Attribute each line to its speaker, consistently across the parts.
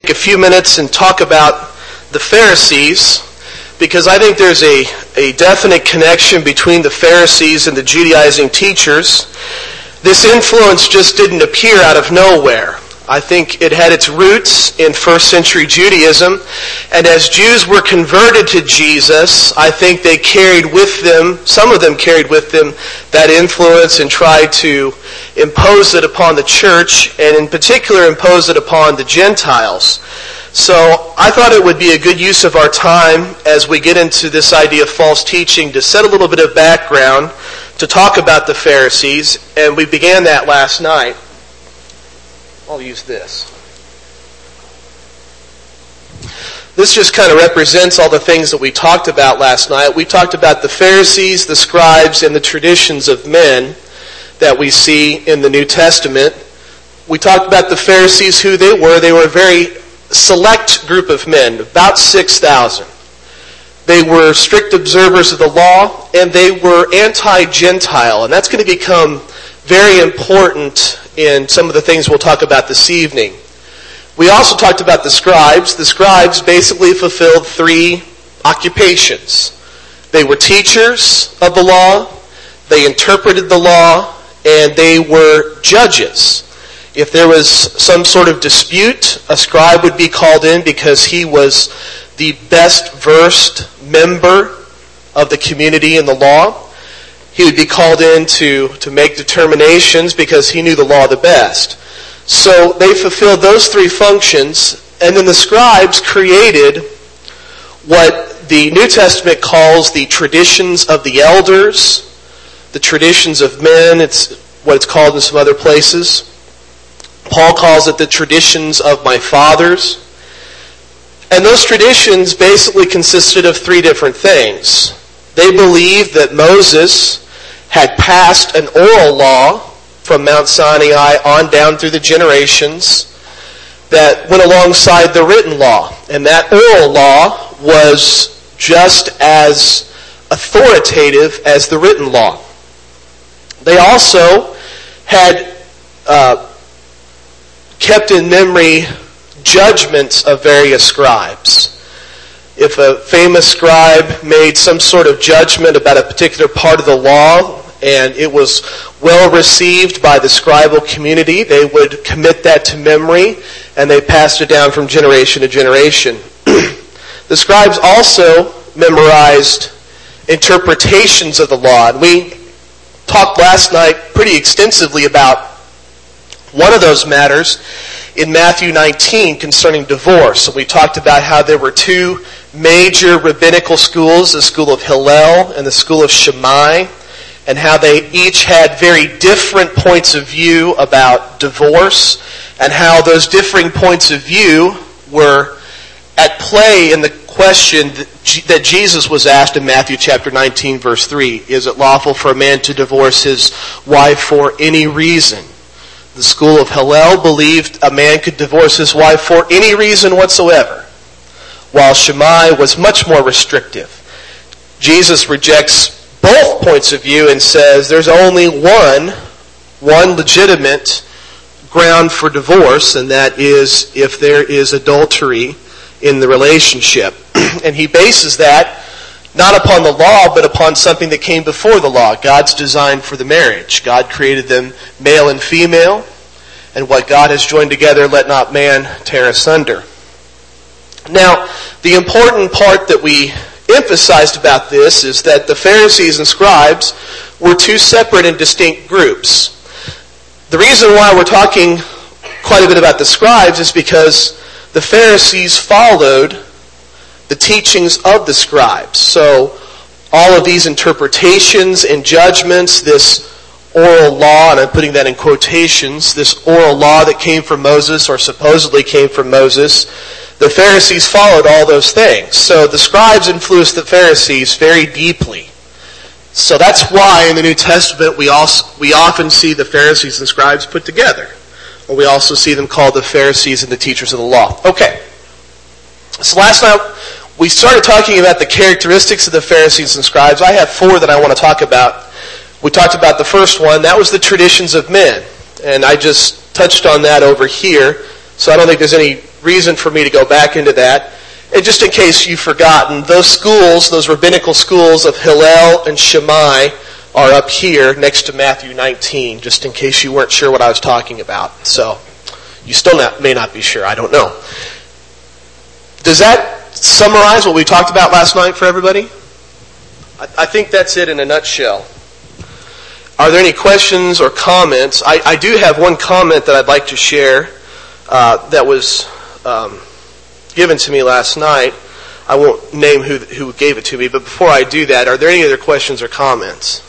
Speaker 1: a few minutes and talk about the Pharisees, because I think there's a definite connection between the Pharisees and the Judaizing teachers. This influence just didn't appear out of nowhere. I think it had its roots in first century Judaism, and as Jews were converted to Jesus, I think they carried with them, some of them carried with them that influence and tried to impose it upon the church, and in particular impose it upon the Gentiles. So I thought it would be a good use of our time as we get into this idea of false teaching to set a little bit of background to talk about the Pharisees, and we began that last night. I'll use this. This just kind of represents all the things that we talked about last night. We talked about the Pharisees, the scribes, and the traditions of men that we see in the New Testament. We talked about the Pharisees, who they were. They were a very select group of men, about 6,000. They were strict observers of the law, and they were anti-Gentile, and that's going to become very important in some of the things we'll talk about this evening. We also talked about the scribes. The scribes basically fulfilled three occupations. They were teachers of the law, they interpreted the law, and they were judges. If there was some sort of dispute, a scribe would be called in because he was the best versed member of the community in the law. He would be called in to make determinations because he knew the law the best. So they fulfilled those three functions, and then the scribes created what the New Testament calls the traditions of the elders, the traditions of men. It's what it's called in some other places. Paul calls it the traditions of my fathers. And those traditions basically consisted of three different things. They believed that Moses had passed an oral law from Mount Sinai on down through the generations that went alongside the written law. And that oral law was just as authoritative as the written law. They also had kept in memory judgments of various scribes. If a famous scribe made some sort of judgment about a particular part of the law and it was well received by the scribal community, they would commit that to memory and they passed it down from generation to generation. The scribes also memorized interpretations of the law. And we talked last night pretty extensively about one of those matters in Matthew 19 concerning divorce. So we talked about how there were two major rabbinical schools, the school of Hillel and the school of Shammai, and how they each had very different points of view about divorce, and how those differing points of view were at play in the question that Jesus was asked in Matthew chapter 19, verse 3. Is it lawful for a man to divorce his wife for any reason? The school of Hillel believed a man could divorce his wife for any reason whatsoever, while Shammai was much more restrictive. Jesus rejects both points of view and says there's only one legitimate ground for divorce, and that is if there is adultery in the relationship. And he bases that not upon the law, but upon something that came before the law, God's design for the marriage. God created them male and female, and what God has joined together, let not man tear asunder. Now, the important part that we emphasized about this is that the Pharisees and scribes were two separate and distinct groups. The reason why we're talking quite a bit about the scribes is because the Pharisees followed the teachings of the scribes. So all of these interpretations and judgments, this oral law, and I'm putting that in quotations, this oral law that came from Moses or supposedly came from Moses, the Pharisees followed all those things. So the scribes influenced the Pharisees very deeply. So that's why in the New Testament we often see the Pharisees and scribes put together. Or we also see them called the Pharisees and the teachers of the law. Okay. So last night we started talking about the characteristics of the Pharisees and scribes. I have four that I want to talk about. We talked about the first one. That was the traditions of men. And I just touched on that over here. So I don't think there's any reason for me to go back into that. And just in case you've forgotten, those schools, those rabbinical schools of Hillel and Shammai, are up here next to Matthew 19, just in case you weren't sure what I was talking about. So, you still may not be sure. I don't know. Does that summarize what we talked about last night for everybody? I think that's it in a nutshell. Are there any questions or comments? I do have one comment that I'd like to share that was given to me last night. I won't name who gave it to me, but before I do that, are there any other questions or comments?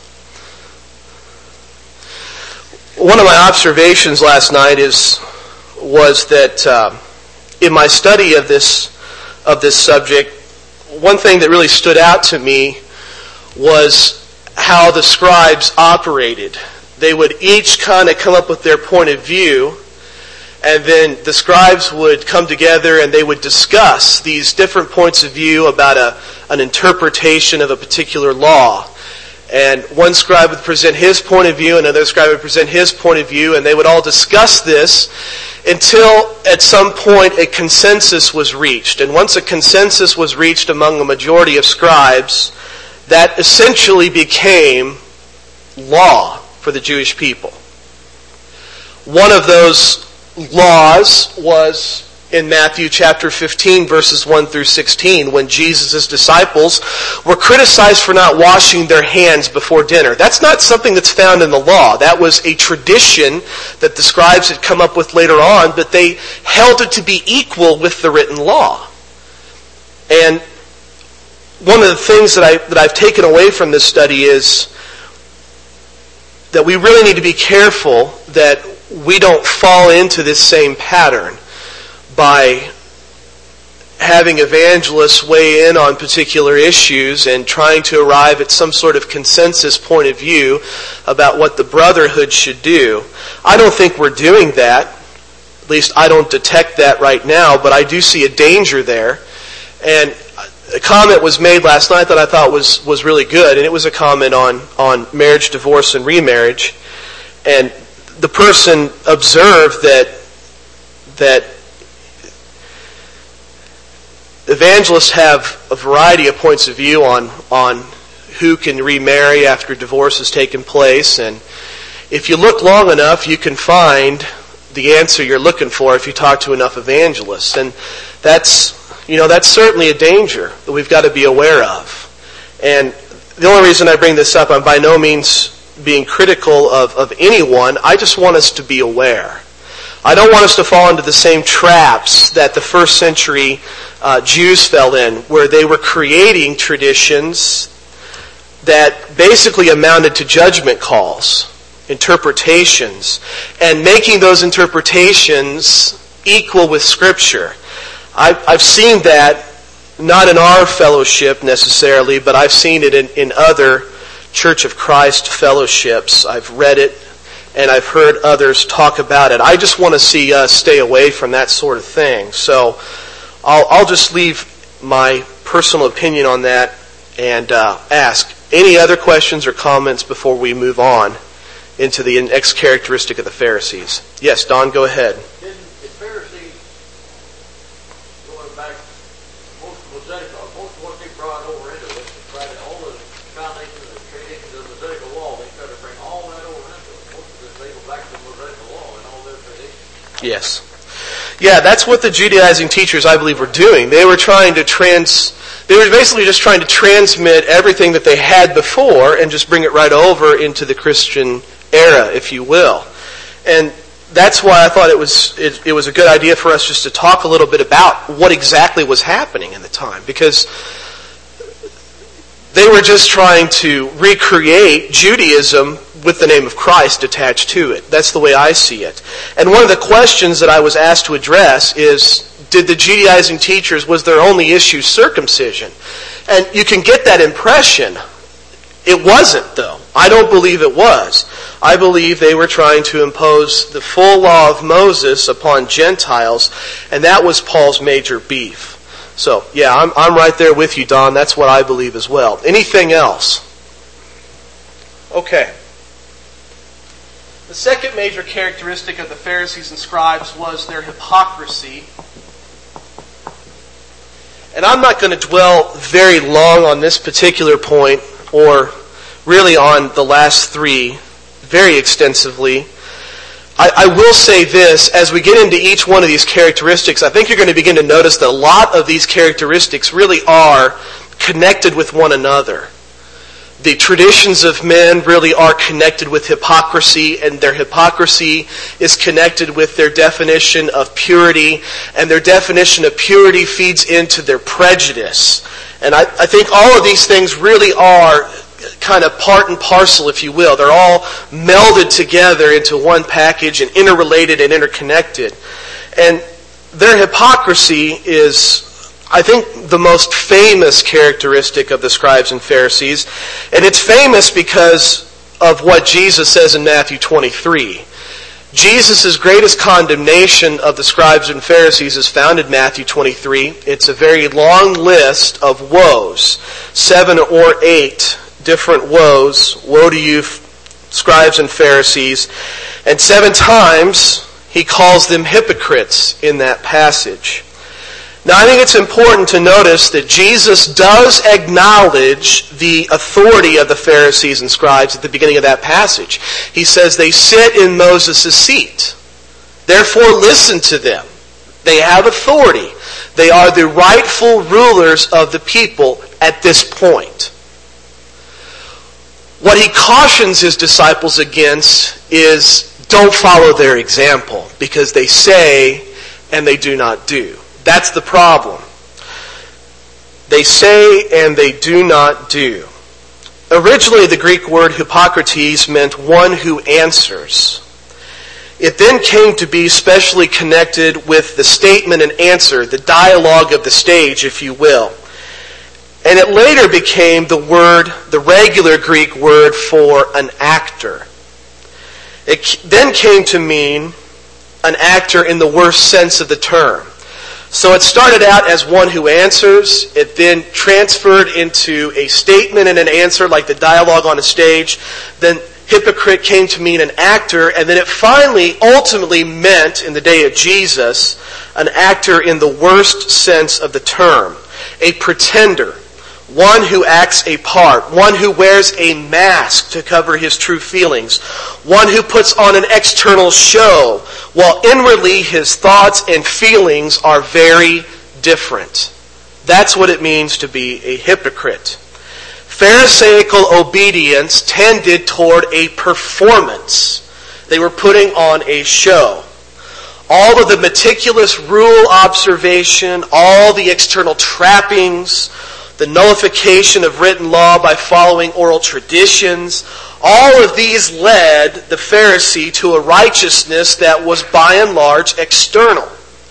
Speaker 1: One of my observations last night was that in my study of this subject, one thing that really stood out to me was how the scribes operated. They would each kind of come up with their point of view, and then the scribes would come together and they would discuss these different points of view about an interpretation of a particular law. And one scribe would present his point of view, and another scribe would present his point of view, and they would all discuss this until at some point a consensus was reached. And once a consensus was reached among a majority of scribes, that essentially became law for the Jewish people. One of those laws was in Matthew chapter 15, verses 1 through 16, when Jesus' disciples were criticized for not washing their hands before dinner. That's not something that's found in the law. That was a tradition that the scribes had come up with later on, but they held it to be equal with the written law. And one of the things that I've taken away from this study is that we really need to be careful that we don't fall into this same pattern by having evangelists weigh in on particular issues and trying to arrive at some sort of consensus point of view about what the brotherhood should do. I don't think we're doing that. At least I don't detect that right now, but I do see a danger there. And a comment was made last night that I thought was really good, and it was a comment on marriage, divorce, and remarriage. And the person observed that evangelists have a variety of points of view on who can remarry after divorce has taken place, and if you look long enough, you can find the answer you're looking for if you talk to enough evangelists. And that's certainly a danger that we've got to be aware of. And the only reason I bring this up, I'm by no means being critical of anyone. I just want us to be aware. I don't want us to fall into the same traps that the first century Jews fell in, where they were creating traditions that basically amounted to judgment calls, interpretations, and making those interpretations equal with Scripture. I've seen that, not in our fellowship necessarily, but I've seen it in other Church of Christ fellowships. I've read it, and I've heard others talk about it. I just want to see us stay away from that sort of thing. So I'll just leave my personal opinion on that and ask any other questions or comments before we move on into the next characteristic of the Pharisees. Yes, Don, go ahead.
Speaker 2: Didn't the Pharisees, going back, most of what they brought over into it, all the foundations and traditions of the Mosaic law, they try to bring all that over into it. Most of it, they go back to the Mosaic law and all their traditions.
Speaker 1: Yes. Yeah, that's what the Judaizing teachers, I believe, were doing. They were basically just trying to transmit everything that they had before and just bring it right over into the Christian era, if you will. And that's why I thought it was a good idea for us just to talk a little bit about what exactly was happening in the time, because they were just trying to recreate Judaism with the name of Christ attached to it. That's the way I see it. And one of the questions that I was asked to address is, did the Judaizing teachers, was their only issue circumcision? And you can get that impression. It wasn't, though. I don't believe it was. I believe they were trying to impose the full law of Moses upon Gentiles, and that was Paul's major beef. So, yeah, I'm right there with you, Don. That's what I believe as well. Anything else? Okay. The second major characteristic of the Pharisees and scribes was their hypocrisy And I'm not going to dwell very long on this particular point, or really on the last three very extensively. I will say this, as we get into each one of these characteristics, I think you're going to begin to notice that a lot of these characteristics really are connected with one another. The traditions of men really are connected with hypocrisy, and their hypocrisy is connected with their definition of purity, and their definition of purity feeds into their prejudice. And I think all of these things really are kind of part and parcel, if you will. They're all melded together into one package and interrelated and interconnected. And their hypocrisy is, I think, the most famous characteristic of the scribes and Pharisees. And it's famous because of what Jesus says in Matthew 23. Jesus' greatest condemnation of the scribes and Pharisees is found in Matthew 23. It's a very long list of woes, 7 or 8 different woes. Woe to you, scribes and Pharisees. And 7 times he calls them hypocrites in that passage. Now, I think it's important to notice that Jesus does acknowledge the authority of the Pharisees and scribes at the beginning of that passage. He says they sit in Moses' seat. Therefore, listen to them. They have authority. They are the rightful rulers of the people at this point. What he cautions his disciples against is don't follow their example, because they say and they do not do. That's the problem. They say and they do not do. Originally, the Greek word Hippocrates meant one who answers. It then came to be specially connected with the statement and answer, the dialogue of the stage, if you will. And it later became the regular Greek word for an actor. It then came to mean an actor in the worst sense of the term. So it started out as one who answers. It then transferred into a statement and an answer, like the dialogue on a stage. Then hypocrite came to mean an actor. And then it finally, ultimately meant, in the day of Jesus, an actor in the worst sense of the term. A pretender. One who acts a part. One who wears a mask to cover his true feelings. One who puts on an external show, while inwardly his thoughts and feelings are very different. That's what it means to be a hypocrite. Pharisaical obedience tended toward a performance. They were putting on a show. All of the meticulous rule observation, all the external trappings, the nullification of written law by following oral traditions, all of these led the Pharisee to a righteousness that was by and large external.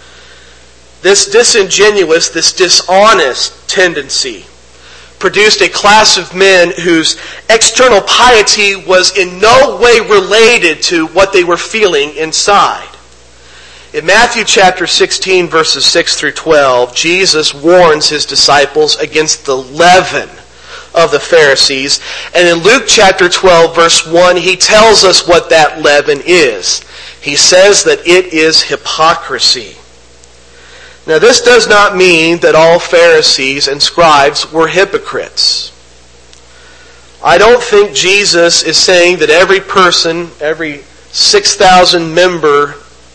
Speaker 1: This disingenuous, this dishonest tendency produced a class of men whose external piety was in no way related to what they were feeling inside. In Matthew chapter 16, verses 6 through 12, Jesus warns his disciples against the leaven of the Pharisees. And in Luke chapter 12, verse 1, he tells us what that leaven is. He says that it is hypocrisy. Now, this does not mean that all Pharisees and scribes were hypocrites. I don't think Jesus is saying that every person, every 6,000 member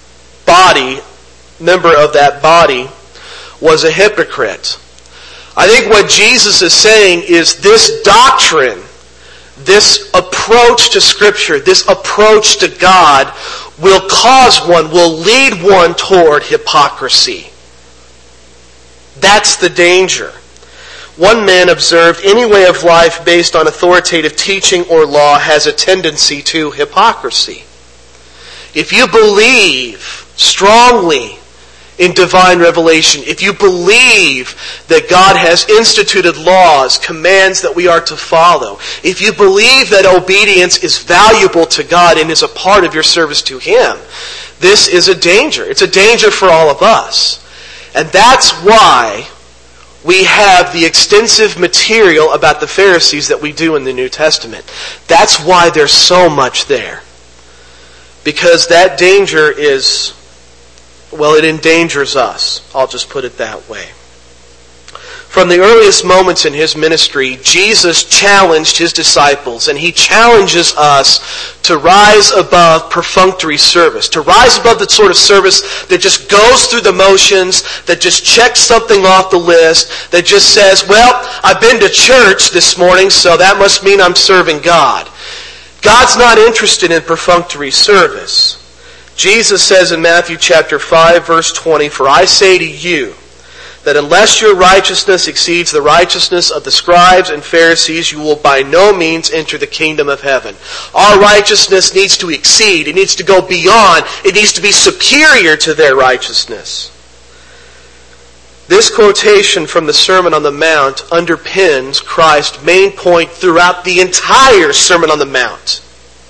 Speaker 1: of that body was a hypocrite. I think what Jesus is saying is this doctrine, this approach to Scripture, this approach to God will lead one toward hypocrisy. That's the danger. One man observed, any way of life based on authoritative teaching or law has a tendency to hypocrisy. If you believe strongly in divine revelation, if you believe that God has instituted laws, commands that we are to follow, if you believe that obedience is valuable to God and is a part of your service to Him, this is a danger. It's a danger for all of us. And that's why we have the extensive material about the Pharisees that we do in the New Testament. That's why there's so much there. Because that danger is, well, it endangers us. I'll just put it that way. From the earliest moments in his ministry, Jesus challenged his disciples, and he challenges us to rise above perfunctory service, to rise above the sort of service that just goes through the motions, that just checks something off the list, that just says, well, I've been to church this morning, so that must mean I'm serving God. God's not interested in perfunctory service. Jesus says in Matthew chapter 5, verse 20, "For I say to you, that unless your righteousness exceeds the righteousness of the scribes and Pharisees, you will by no means enter the kingdom of heaven." Our righteousness needs to exceed. It needs to go beyond. It needs to be superior to their righteousness. This quotation from the Sermon on the Mount underpins Christ's main point throughout the entire Sermon on the Mount.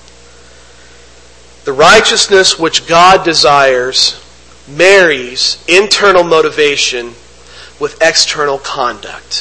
Speaker 1: The righteousness which God desires marries internal motivation with external conduct.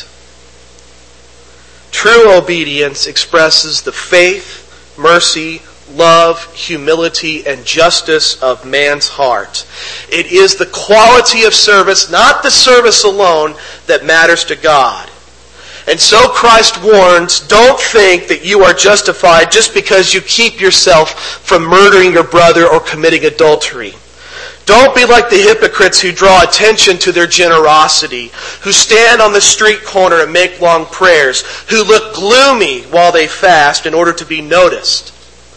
Speaker 1: True obedience expresses the faith, mercy, love, humility, and justice of man's heart. It is the quality of service, not the service alone, that matters to God. And so Christ warns, don't think that you are justified just because you keep yourself from murdering your brother or committing adultery. Don't be like the hypocrites who draw attention to their generosity, who stand on the street corner and make long prayers, who look gloomy while they fast in order to be noticed.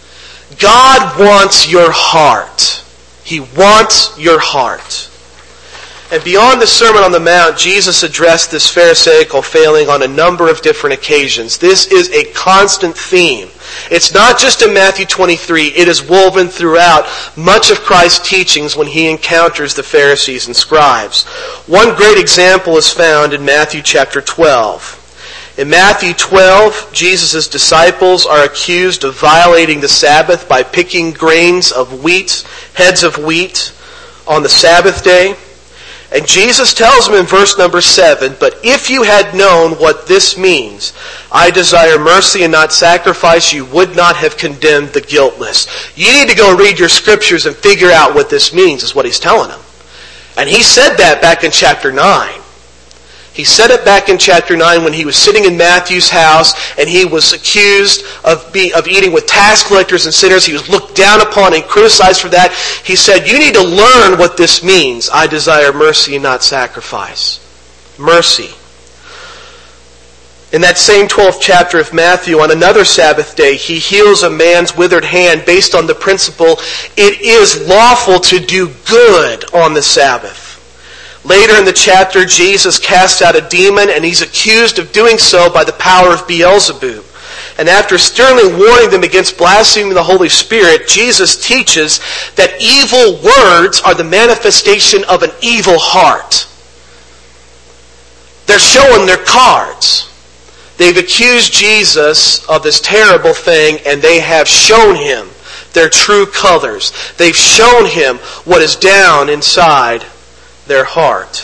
Speaker 1: God wants your heart. He wants your heart. And beyond the Sermon on the Mount, Jesus addressed this Pharisaical failing on a number of different occasions. This is a constant theme. It's not just in Matthew 23. It is woven throughout much of Christ's teachings when he encounters the Pharisees and scribes. One great example is found in Matthew chapter 12. In Matthew 12, Jesus' disciples are accused of violating the Sabbath by picking grains of wheat, heads of wheat, on the Sabbath day. And Jesus tells them in verse number 7, "But if you had known what this means, I desire mercy and not sacrifice, you would not have condemned the guiltless." You need to go read your scriptures and figure out what this means, is what he's telling them. And he said that back in chapter 9. He said it back in chapter 9 when he was sitting in Matthew's house and he was accused of eating with tax collectors and sinners. He was looked down upon and criticized for that. He said, you need to learn what this means. I desire mercy and not sacrifice. Mercy. In that same 12th chapter of Matthew, on another Sabbath day, he heals a man's withered hand based on the principle, it is lawful to do good on the Sabbath. Later in the chapter, Jesus casts out a demon, and he's accused of doing so by the power of Beelzebub. And after sternly warning them against blaspheming the Holy Spirit, Jesus teaches that evil words are the manifestation of an evil heart. They're showing their cards. They've accused Jesus of this terrible thing, and they have shown him their true colors. They've shown him what is down inside their heart.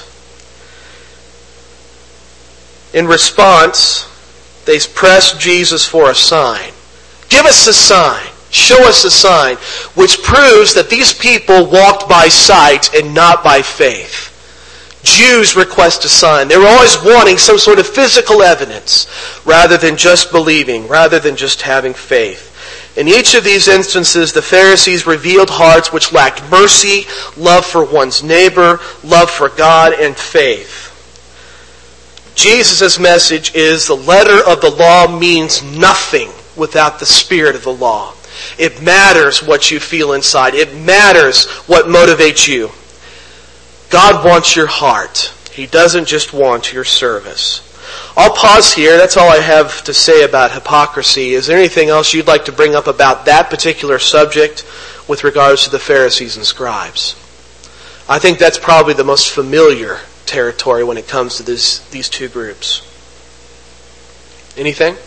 Speaker 1: In response, they press Jesus for a sign. Give us a sign. Show us a sign, which proves that these people walked by sight and not by faith. Jews request a sign. They were always wanting some sort of physical evidence rather than just believing, rather than just having faith. In each of these instances, the Pharisees revealed hearts which lacked mercy, love for one's neighbor, love for God, and faith. Jesus' message is the letter of the law means nothing without the spirit of the law. It matters what you feel inside. It matters what motivates you. God wants your heart. He doesn't just want your service. I'll pause here. That's all I have to say about hypocrisy. Is there anything else you'd like to bring up about that particular subject with regards to the Pharisees and scribes? I think that's probably the most familiar territory when it comes to these two groups. Anything?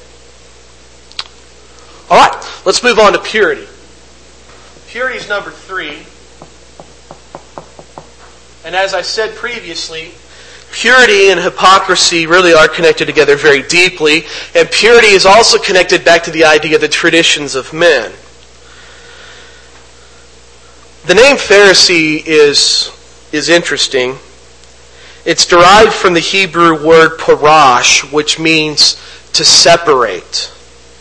Speaker 1: All right, let's move on to purity. Purity is number 3. And as I said previously, purity and hypocrisy really are connected together very deeply, and purity is also connected back to the idea of the traditions of men. The name Pharisee is interesting. It's derived from the Hebrew word parash, which means to separate.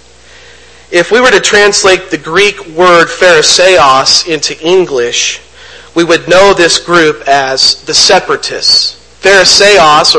Speaker 1: If we were to translate the Greek word phariseos into English, we would know this group as the separatists. Phariseos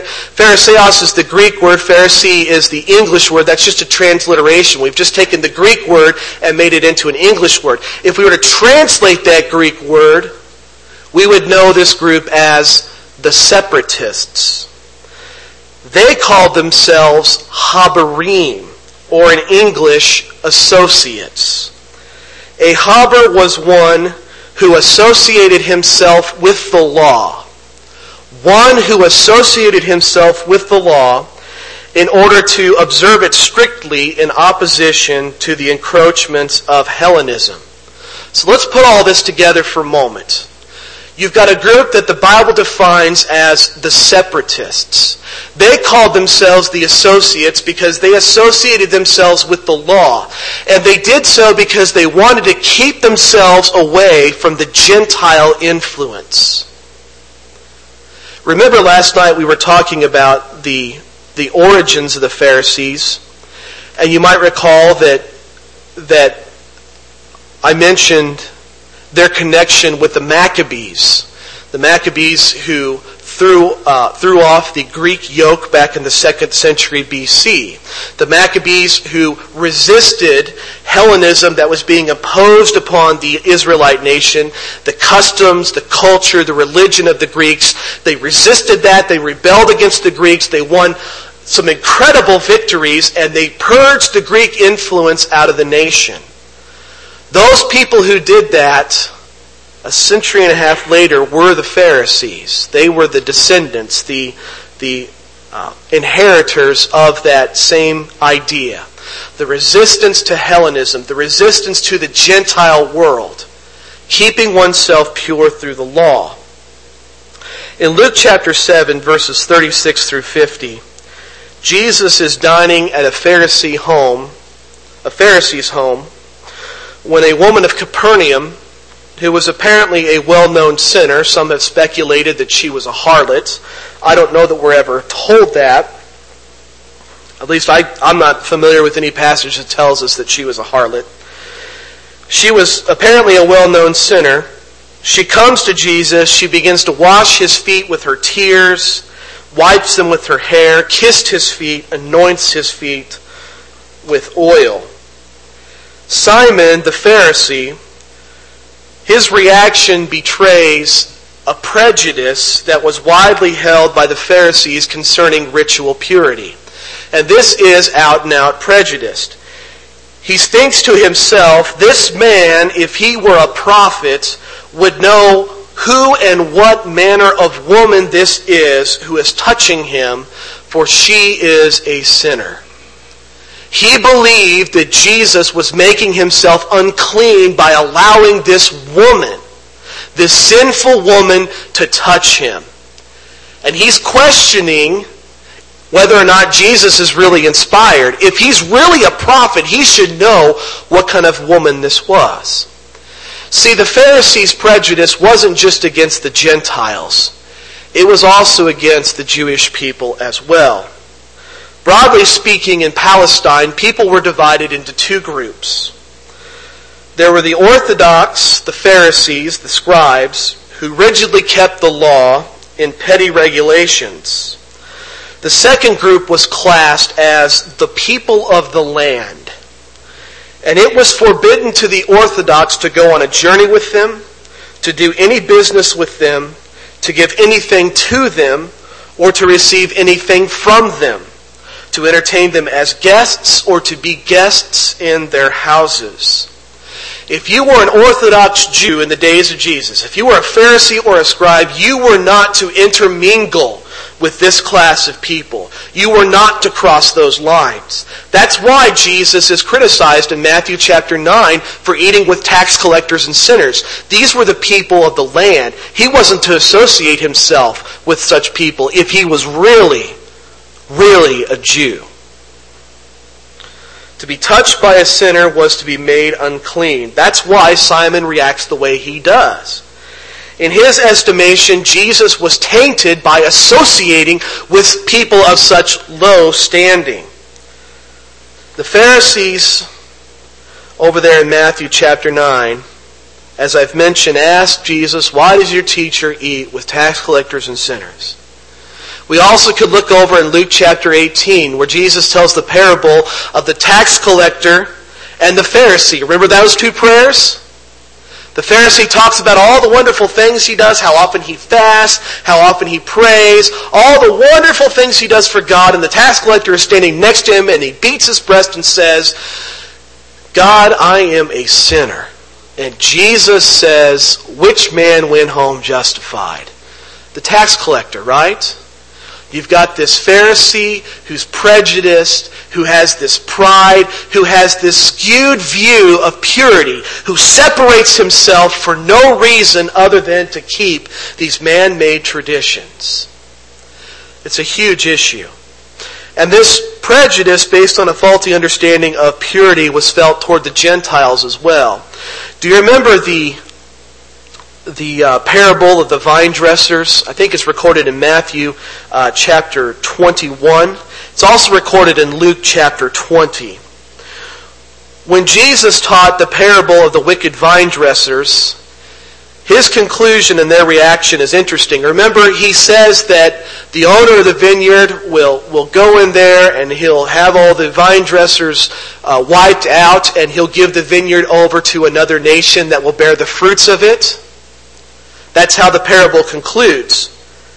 Speaker 1: is the Greek word. Pharisee is the English word. That's just a transliteration. We've just taken the Greek word and made it into an English word. If we were to translate that Greek word, we would know this group as the separatists. They called themselves habarim, or in English, associates. A haber was one who associated himself with the law. One who associated himself with the law in order to observe it strictly in opposition to the encroachments of Hellenism. So let's put all this together for a moment. You've got a group that the Bible defines as the separatists. They called themselves the associates because they associated themselves with the law. And they did so because they wanted to keep themselves away from the Gentile influence. Remember last night we were talking about the origins of the Pharisees. And you might recall that I mentioned their connection with the Maccabees. The Maccabees who threw off the Greek yoke back in the 2nd century BC. The Maccabees who resisted Hellenism that was being imposed upon the Israelite nation, the customs, the culture, the religion of the Greeks. They resisted that. They rebelled against the Greeks. They won some incredible victories, and they purged the Greek influence out of the nation. Those people who did that, a century and a half later, were the Pharisees. They were the descendants, the inheritors of that same idea. The resistance to Hellenism, the resistance to the Gentile world, keeping oneself pure through the law. In Luke chapter 7, verses 36 through 50, Jesus is dining at a Pharisee's home, when a woman of Capernaum, who was apparently a well-known sinner, some have speculated that she was a harlot. I don't know that we're ever told that. At least I'm not familiar with any passage that tells us that she was a harlot. She was apparently a well-known sinner. She comes to Jesus. She begins to wash his feet with her tears, wipes them with her hair, kissed his feet, anoints his feet with oil. Simon, the Pharisee, his reaction betrays a prejudice that was widely held by the Pharisees concerning ritual purity. And this is out and out prejudice. He thinks to himself, this man, if he were a prophet, would know who and what manner of woman this is who is touching him, for she is a sinner. He believed that Jesus was making himself unclean by allowing this woman, this sinful woman, to touch him. And he's questioning whether or not Jesus is really inspired. If he's really a prophet, he should know what kind of woman this was. See, the Pharisees' prejudice wasn't just against the Gentiles. It was also against the Jewish people as well. Broadly speaking, in Palestine, people were divided into two groups. There were the Orthodox, the Pharisees, the scribes, who rigidly kept the law in petty regulations. The second group was classed as the people of the land. And it was forbidden to the Orthodox to go on a journey with them, to do any business with them, to give anything to them, or to receive anything from them, to entertain them as guests or to be guests in their houses. If you were an Orthodox Jew in the days of Jesus, if you were a Pharisee or a scribe, you were not to intermingle with this class of people. You were not to cross those lines. That's why Jesus is criticized in Matthew chapter 9 for eating with tax collectors and sinners. These were the people of the land. He wasn't to associate himself with such people if he was really a Jew. To be touched by a sinner was to be made unclean. That's why Simon reacts the way he does. In his estimation, Jesus was tainted by associating with people of such low standing. The Pharisees, over there in Matthew chapter 9, as I've mentioned, asked Jesus, "Why does your teacher eat with tax collectors and sinners?" We also could look over in Luke chapter 18, where Jesus tells the parable of the tax collector and the Pharisee. Remember those two prayers? The Pharisee talks about all the wonderful things he does, how often he fasts, how often he prays, all the wonderful things he does for God, and the tax collector is standing next to him and he beats his breast and says, "God, I am a sinner." And Jesus says, which man went home justified? The tax collector, right? You've got this Pharisee who's prejudiced, who has this pride, who has this skewed view of purity, who separates himself for no reason other than to keep these man-made traditions. It's a huge issue. And this prejudice based on a faulty understanding of purity was felt toward the Gentiles as well. Do you remember the parable of the vine dressers? I think it's recorded in Matthew chapter 21. It's also recorded in Luke chapter 20. When Jesus taught the parable of the wicked vine dressers, his conclusion and their reaction is interesting. Remember, he says that the owner of the vineyard will go in there and he'll have all the vine dressers wiped out, and he'll give the vineyard over to another nation that will bear the fruits of it. That's how the parable concludes.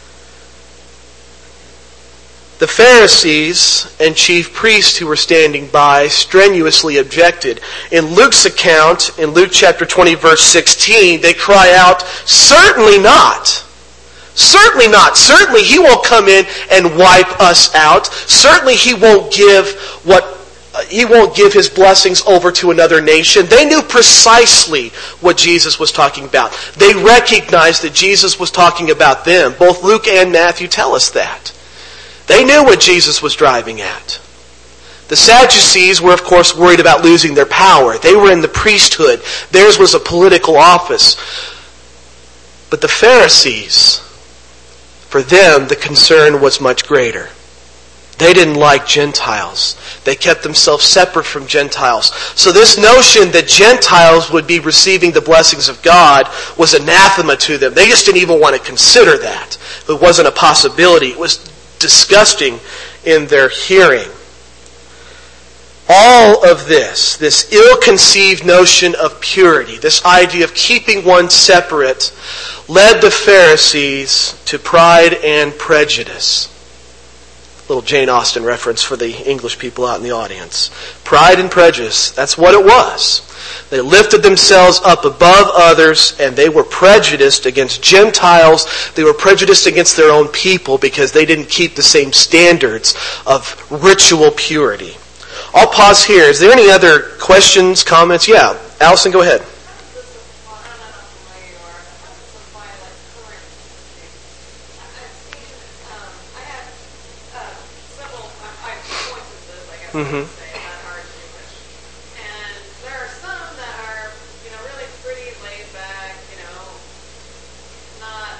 Speaker 1: The Pharisees and chief priests who were standing by strenuously objected. In Luke's account, in Luke chapter 20, verse 16, they cry out, "Certainly not! Certainly not! Certainly he won't come in and wipe us out. Certainly he won't give his blessings over to another nation." They knew precisely what Jesus was talking about. They recognized that Jesus was talking about them. Both Luke and Matthew tell us that. They knew what Jesus was driving at. The Sadducees were, of course, worried about losing their power. They were in the priesthood. Theirs was a political office. But the Pharisees, for them, the concern was much greater. They didn't like Gentiles. They kept themselves separate from Gentiles. So this notion that Gentiles would be receiving the blessings of God was anathema to them. They just didn't even want to consider that. It wasn't a possibility. It was disgusting in their hearing. All of this ill-conceived notion of purity, this idea of keeping one separate, led the Pharisees to pride and prejudice. Little Jane Austen reference for the English people out in the audience. Pride and prejudice, that's what it was. They lifted themselves up above others, and they were prejudiced against Gentiles. They were prejudiced against their own people because they didn't keep the same standards of ritual purity. I'll pause here. Is there any other questions, comments? Yeah, Allison, go ahead. Mm-hmm.
Speaker 3: And there are some that are, really pretty laid back, not,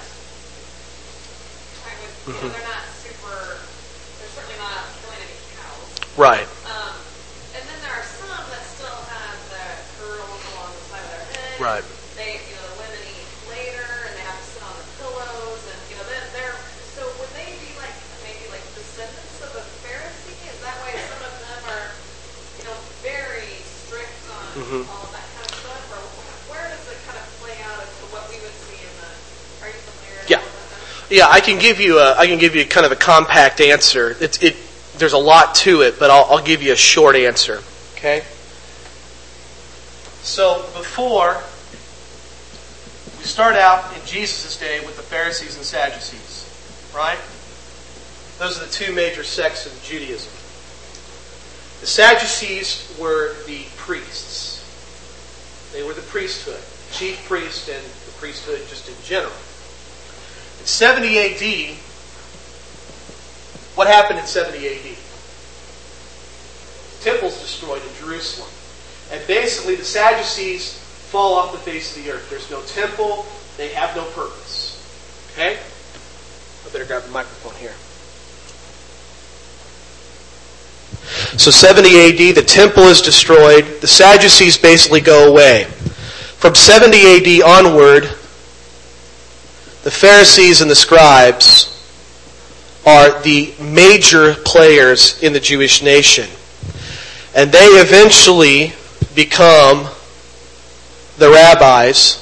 Speaker 3: they're not super, they're certainly not killing any cows.
Speaker 1: Right.
Speaker 3: And then there are some that still have the curls along the side of their head.
Speaker 1: Right.
Speaker 3: They, the women eat later, and they have to sit on the pillows, and, then they're, so would they be maybe descendants of a Pharisee? Is that why some of them are, very strict on all of that kind of stuff? Or where does it kind of play out as to what we would see in the, are you familiar with that?
Speaker 1: Yeah, I can give you kind of a compact answer. There's a lot to it, but I'll give you a short answer. Okay? So before we start out in Jesus' day with the Pharisees and Sadducees, right? Those are the two major sects of Judaism. The Sadducees were the priests. They were the priesthood, chief priest and the priesthood just in general. In 70 AD, what happened in 70 AD? The temple's destroyed in Jerusalem. And basically the Sadducees fall off the face of the earth. There's no temple. They have no purpose. Okay? I better grab the microphone here. So 70 AD, the temple is destroyed. The Sadducees basically go away. From 70 AD onward, the Pharisees and the scribes are the major players in the Jewish nation. And they eventually become the rabbis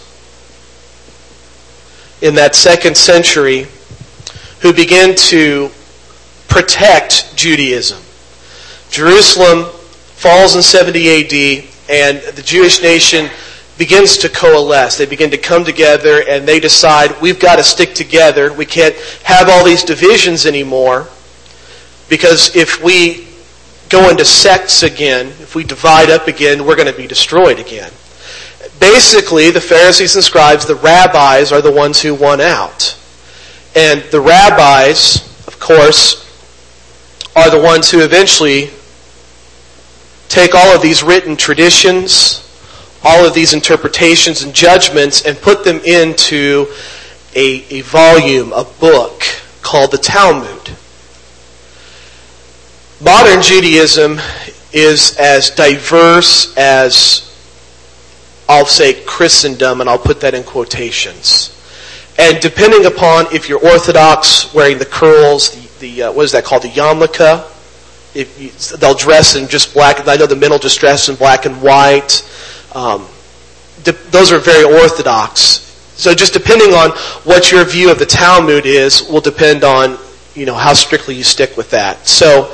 Speaker 1: in that 2nd century who begin to protect Judaism. Jerusalem falls in 70 AD, and the Jewish nation begins to coalesce. They begin to come together, and they decide, we've got to stick together. We can't have all these divisions anymore, because if we go into sects again, if we divide up again, we're going to be destroyed again. Basically, the Pharisees and scribes, the rabbis, are the ones who won out. And the rabbis, of course, are the ones who eventually take all of these written traditions, all of these interpretations and judgments, and put them into a volume, a book called the Talmud. Modern Judaism is as diverse as, I'll say, Christendom, and I'll put that in quotations. And depending upon if you're Orthodox, wearing the curls, the what is that called, the yarmulke, they'll dress in just black. I know the men will just dress in black and white. Those are very Orthodox. So just depending on what your view of the Talmud is will depend on, how strictly you stick with that. So,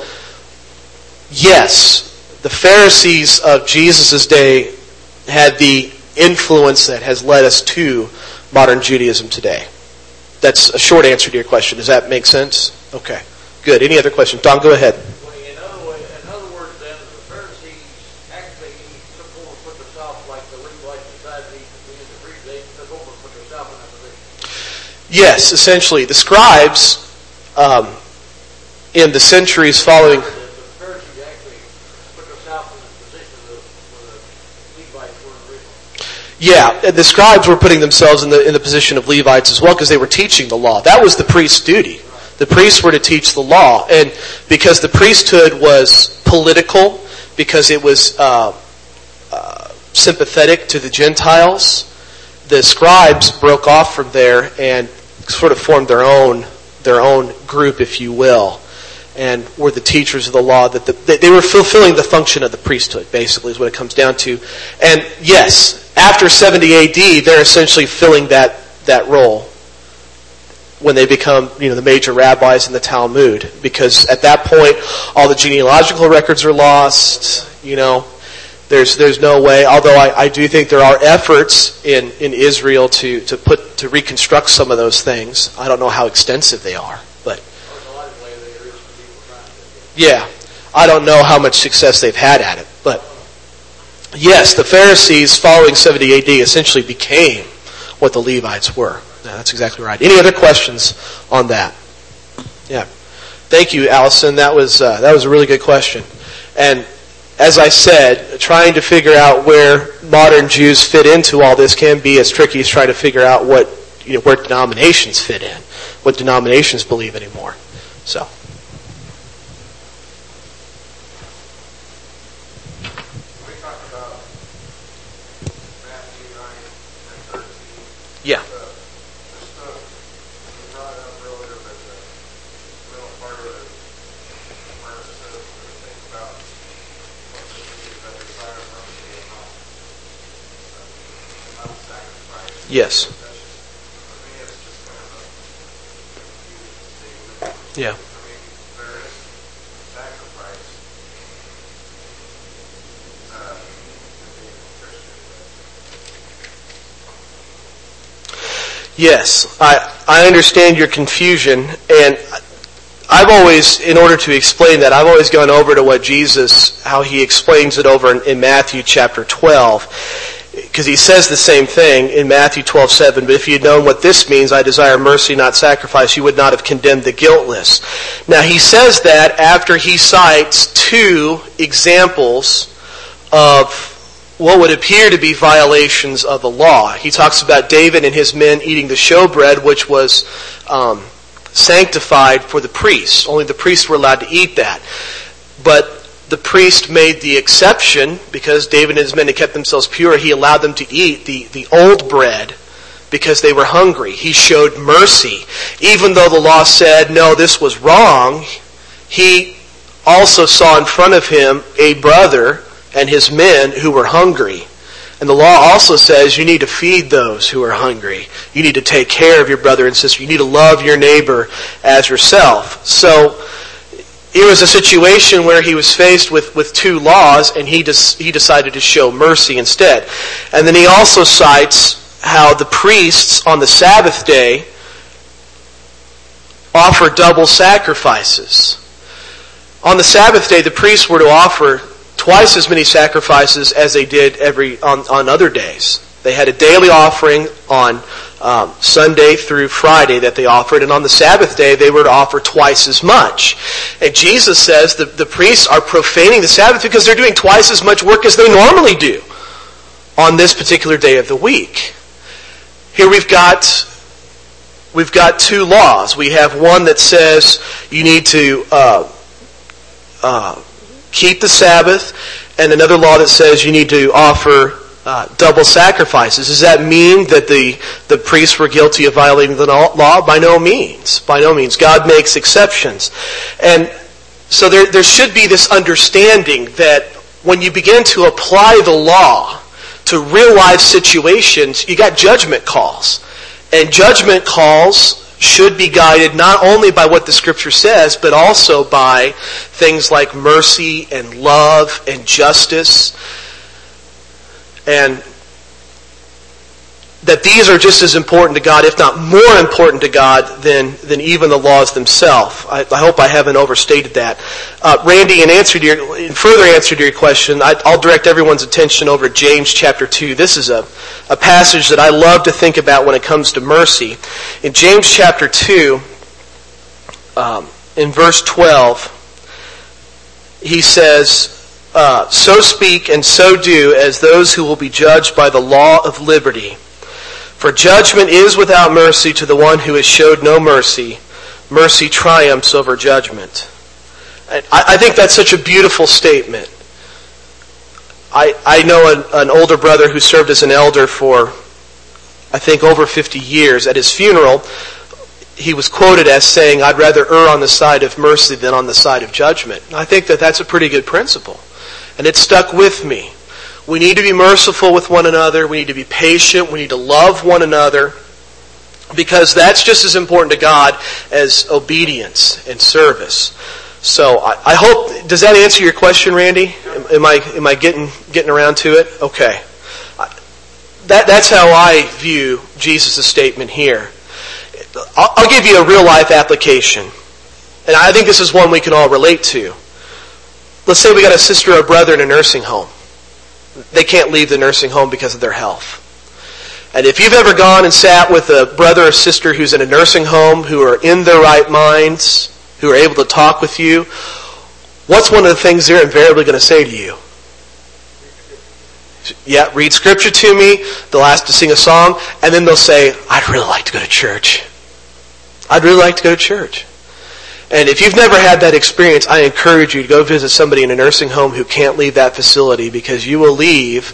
Speaker 1: yes, the Pharisees of Jesus' day had the influence that has led us to modern Judaism today. That's a short answer to your question. Does that make sense? Okay, good. Any other questions? Don, go ahead.
Speaker 2: In other words, then, the Pharisees actually took over and put themselves like the Levites decided to be in the free. They took over and put themselves in that position.
Speaker 1: Yes, essentially. The scribes, in the centuries following...
Speaker 2: The Pharisees actually put themselves in the position where the Levites were originally.
Speaker 1: Yeah, the scribes were putting themselves in the position of Levites as well because they were teaching the law. That was the priest's duty. The priests were to teach the law. And because the priesthood was political, because it was sympathetic to the Gentiles, the scribes broke off from there and sort of formed their own group, if you will, and were the teachers of the law. That they were fulfilling the function of the priesthood, basically, is what it comes down to. And yes, after 70 AD, they're essentially filling that role when they become, the major rabbis in the Talmud, because at that point, all the genealogical records are lost. There's no way. Although I do think there are efforts in Israel to reconstruct some of those things. I don't know how extensive they are, but yeah, I don't know how much success they've had at it. But yes, the Pharisees following 70 AD essentially became what the Levites were. Yeah, that's exactly right. Any other questions on that? Yeah. Thank you, Allison. That was a really good question. And as I said, trying to figure out where modern Jews fit into all this can be as tricky as trying to figure out what where denominations fit in, what denominations believe anymore. So. Yeah. Yes. Yeah. Yes, I understand your confusion, and I've always, in order to explain that, I've always gone over to what Jesus, how he explains it over in Matthew chapter 12, because he says the same thing in Matthew 12:7, but if you had known what this means, I desire mercy, not sacrifice, you would not have condemned the guiltless. Now he says that after he cites two examples of what would appear to be violations of the law. He talks about David and his men eating the showbread, which was sanctified for the priests. Only the priests were allowed to eat that. But the priest made the exception because David and his men had kept themselves pure. He allowed them to eat the old bread because they were hungry. He showed mercy. Even though the law said, no, this was wrong, he also saw in front of him a brother and his men who were hungry. And the law also says you need to feed those who are hungry. You need to take care of your brother and sister. You need to love your neighbor as yourself. So it was a situation where he was faced with two laws, and he decided to show mercy instead. And then he also cites how the priests on the Sabbath day offer double sacrifices. On the Sabbath day, the priests were to offer twice as many sacrifices as they did on other days. They had a daily offering on Sunday through Friday that they offered, and on the Sabbath day they were to offer twice as much. And Jesus says the priests are profaning the Sabbath because they're doing twice as much work as they normally do on this particular day of the week. Here we've got two laws. We have one that says you need to keep the Sabbath, and another law that says you need to offer double sacrifices. Does that mean that the priests were guilty of violating the law? By no means. By no means. God makes exceptions. And so there should be this understanding that when you begin to apply the law to real life situations, you got judgment calls. And judgment calls should be guided not only by what the Scripture says, but also by things like mercy and love and justice. And that these are just as important to God, if not more important to God, than even the laws themselves. I hope I haven't overstated that. Randy, in further answer to your question, I'll direct everyone's attention over to James chapter 2. This is a passage that I love to think about when it comes to mercy. In James chapter 2, in verse 12, he says, so speak and so do as those who will be judged by the law of liberty. For judgment is without mercy to the one who has showed no mercy. Mercy triumphs over judgment. I think that's such a beautiful statement. I know an older brother who served as an elder for, I think, over 50 years. At his funeral, he was quoted as saying, I'd rather err on the side of mercy than on the side of judgment. I think that that's a pretty good principle. And it stuck with me. We need to be merciful with one another. We need to be patient. We need to love one another. Because that's just as important to God as obedience and service. So I hope, does that answer your question, Randy? Am I getting around to it? Okay. That's how I view Jesus' statement here. I'll give you a real life application. And I think this is one we can all relate to. Let's say we got a sister or a brother in a nursing home. They can't leave the nursing home because of their health. And if you've ever gone and sat with a brother or sister who's in a nursing home, who are in their right minds, who are able to talk with you, what's one of the things they're invariably going to say to you? Yeah, read Scripture to me. They'll ask to sing a song, and then they'll say, I'd really like to go to church. I'd really like to go to church. And if you've never had that experience, I encourage you to go visit somebody in a nursing home who can't leave that facility, because you'll leave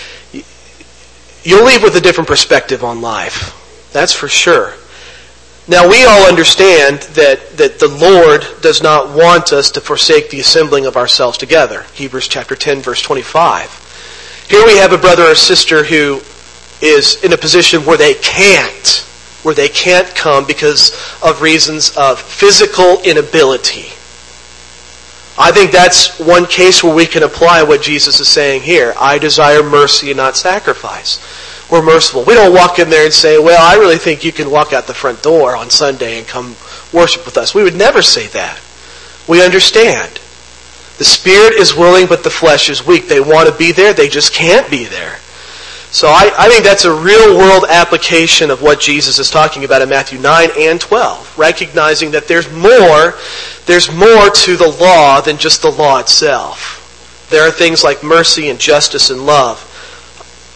Speaker 1: with a different perspective on life. That's for sure. Now, we all understand that the Lord does not want us to forsake the assembling of ourselves together. Hebrews chapter 10, verse 25. Here we have a brother or sister who is in a position where they can't come because of reasons of physical inability. I think that's one case where we can apply what Jesus is saying here. I desire mercy and not sacrifice. We're merciful. We don't walk in there and say, well, I really think you can walk out the front door on Sunday and come worship with us. We would never say that. We understand. The spirit is willing, but the flesh is weak. They want to be there, they just can't be there. So I think that's a real-world application of what Jesus is talking about in Matthew 9 and 12, recognizing that there's more to the law than just the law itself. There are things like mercy and justice and love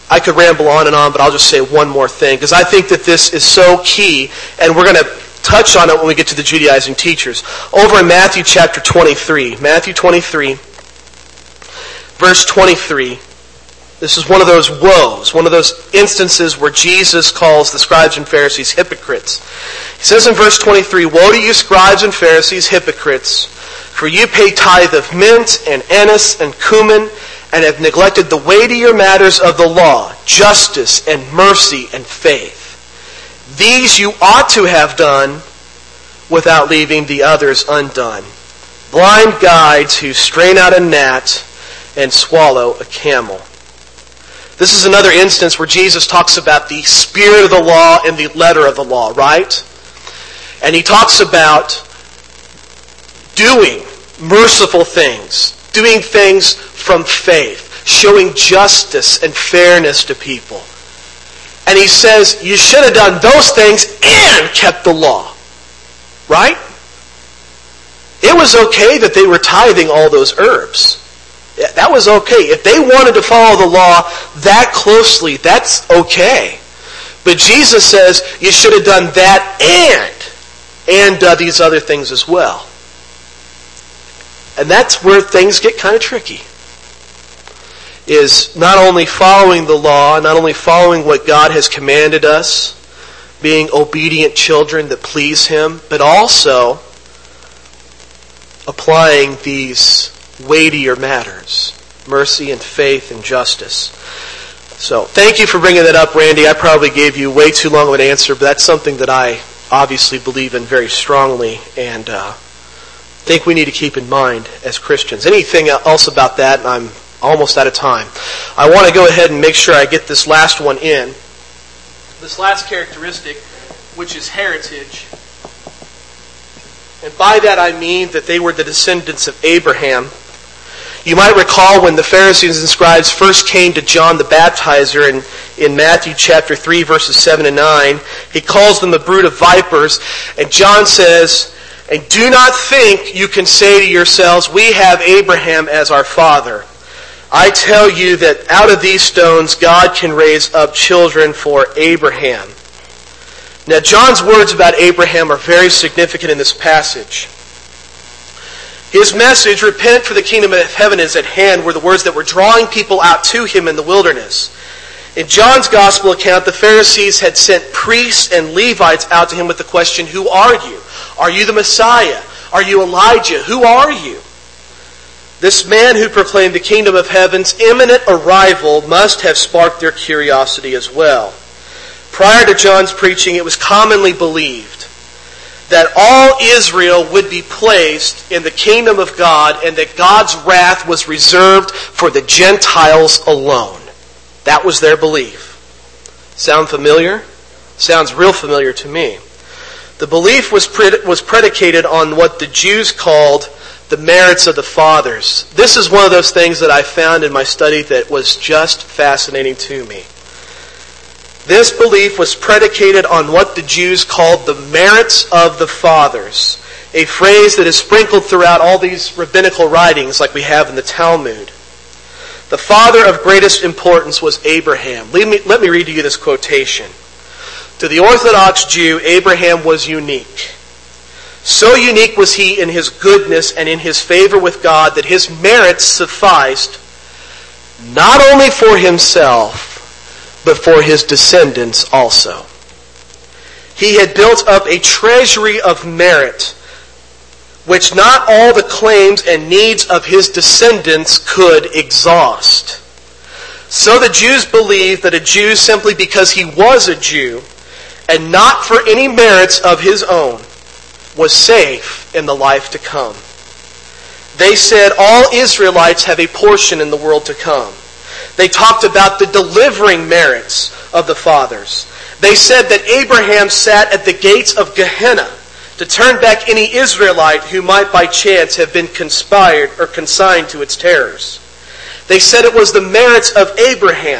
Speaker 1: I could ramble on and on, but I'll just say one more thing, because I think that this is so key, and we're going to touch on it when we get to the Judaizing teachers. Over in Matthew chapter 23, Matthew 23, verse 23, this is one of those woes, one of those instances where Jesus calls the scribes and Pharisees hypocrites. He says in verse 23, "Woe to you, scribes and Pharisees, hypocrites, for you pay tithe of mint and anise and cumin, and have neglected the weightier matters of the law, justice and mercy and faith. These you ought to have done without leaving the others undone. Blind guides who strain out a gnat and swallow a camel." This is another instance where Jesus talks about the spirit of the law and the letter of the law, right? And he talks about doing merciful things, doing things from faith, showing justice and fairness to people. And he says, you should have done those things and kept the law. Right? It was okay that they were tithing all those herbs. That was okay. If they wanted to follow the law that closely, that's okay. But Jesus says, you should have done that and done these other things as well. And that's where things get kind of tricky. Is not only following the law, not only following what God has commanded us, being obedient children that please Him, but also applying these weightier matters, mercy and faith and justice. So, thank you for bringing that up, Randy. I probably gave you way too long of an answer, but that's something that I obviously believe in very strongly and think we need to keep in mind as Christians. Anything else about that? I'm almost out of time. I want to go ahead and make sure I get this last one in. This last characteristic, which is heritage. And by that I mean that they were the descendants of Abraham. You might recall when the Pharisees and scribes first came to John the Baptizer in Matthew chapter 3, verses 7 and 9. He calls them a brood of vipers. And John says, "And do not think you can say to yourselves, we have Abraham as our father. I tell you that out of these stones God can raise up children for Abraham." Now, John's words about Abraham are very significant in this passage. His message, "Repent, for the kingdom of heaven is at hand," were the words that were drawing people out to him in the wilderness. In John's gospel account, the Pharisees had sent priests and Levites out to him with the question, "Who are you? Are you the Messiah? Are you Elijah? Who are you?" This man who proclaimed the kingdom of heaven's imminent arrival must have sparked their curiosity as well. Prior to John's preaching, it was commonly believed that all Israel would be placed in the kingdom of God and that God's wrath was reserved for the Gentiles alone. That was their belief. Sound familiar? Sounds real familiar to me. The belief was predicated on what the Jews called the merits of the fathers. This is one of those things that I found in my study that was just fascinating to me. This belief was predicated on what the Jews called the merits of the fathers, a phrase that is sprinkled throughout all these rabbinical writings like we have in the Talmud. The father of greatest importance was Abraham. Let me read to you this quotation. To the Orthodox Jew, Abraham was unique. So unique was he in his goodness and in his favor with God that his merits sufficed not only for himself, but for his descendants also. He had built up a treasury of merit, which not all the claims and needs of his descendants could exhaust. So the Jews believed that a Jew, simply because he was a Jew, and not for any merits of his own, was safe in the life to come. They said all Israelites have a portion in the world to come. They talked about the delivering merits of the fathers. They said that Abraham sat at the gates of Gehenna to turn back any Israelite who might by chance have been conspired or consigned to its terrors. They said it was the merits of Abraham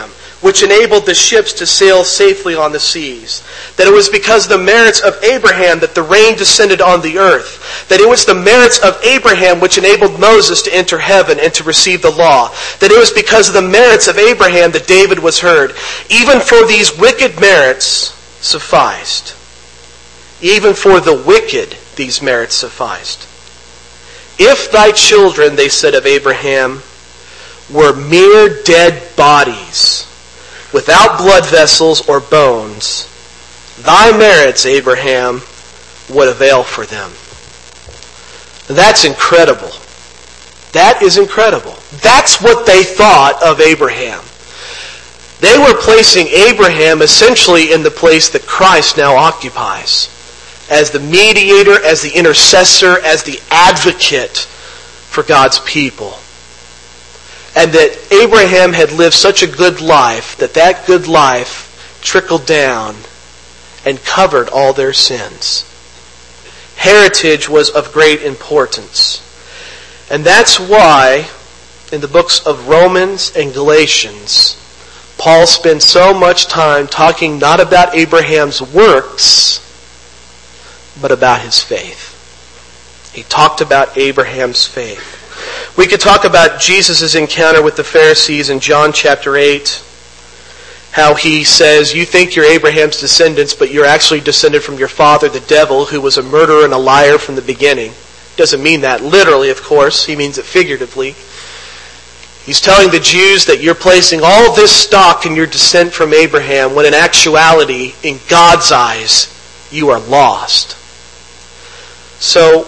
Speaker 1: which enabled the ships to sail safely on the seas. That it was because of the merits of Abraham that the rain descended on the earth. That it was the merits of Abraham which enabled Moses to enter heaven and to receive the law. That it was because of the merits of Abraham that David was heard. Even for these wicked merits sufficed. Even for the wicked these merits sufficed. If thy children, they said of Abraham, were mere dead bodies, without blood vessels or bones, thy merits, Abraham, would avail for them. That's incredible. That is incredible. That's what they thought of Abraham. They were placing Abraham essentially in the place that Christ now occupies, as the mediator, as the intercessor, as the advocate for God's people. And that Abraham had lived such a good life that that good life trickled down and covered all their sins. Heritage was of great importance. And that's why in the books of Romans and Galatians, Paul spends so much time talking not about Abraham's works, but about his faith. He talked about Abraham's faith. We could talk about Jesus' encounter with the Pharisees in John chapter 8. How he says, you think you're Abraham's descendants, but you're actually descended from your father, the devil, who was a murderer and a liar from the beginning. Doesn't mean that literally, of course. He means it figuratively. He's telling the Jews that you're placing all of this stock in your descent from Abraham, when in actuality, in God's eyes, you are lost. So,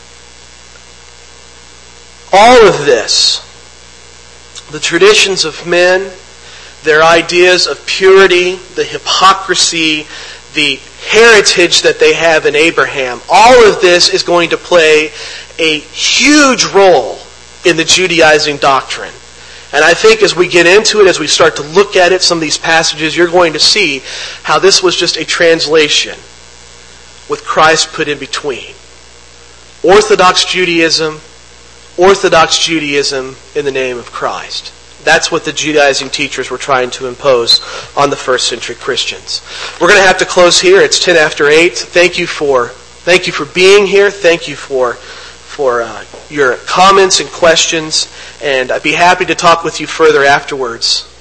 Speaker 1: all of this, the traditions of men, their ideas of purity, the hypocrisy, the heritage that they have in Abraham, all of this is going to play a huge role in the Judaizing doctrine. And I think as we get into it, as we start to look at it, some of these passages, you're going to see how this was just a translation with Christ put in between. Orthodox Judaism in the name of Christ. That's what the Judaizing teachers were trying to impose on the first century Christians. We're going to have to close here. It's 10 after 8. Thank you for being here. Thank you for your comments and questions. And I'd be happy to talk with you further afterwards.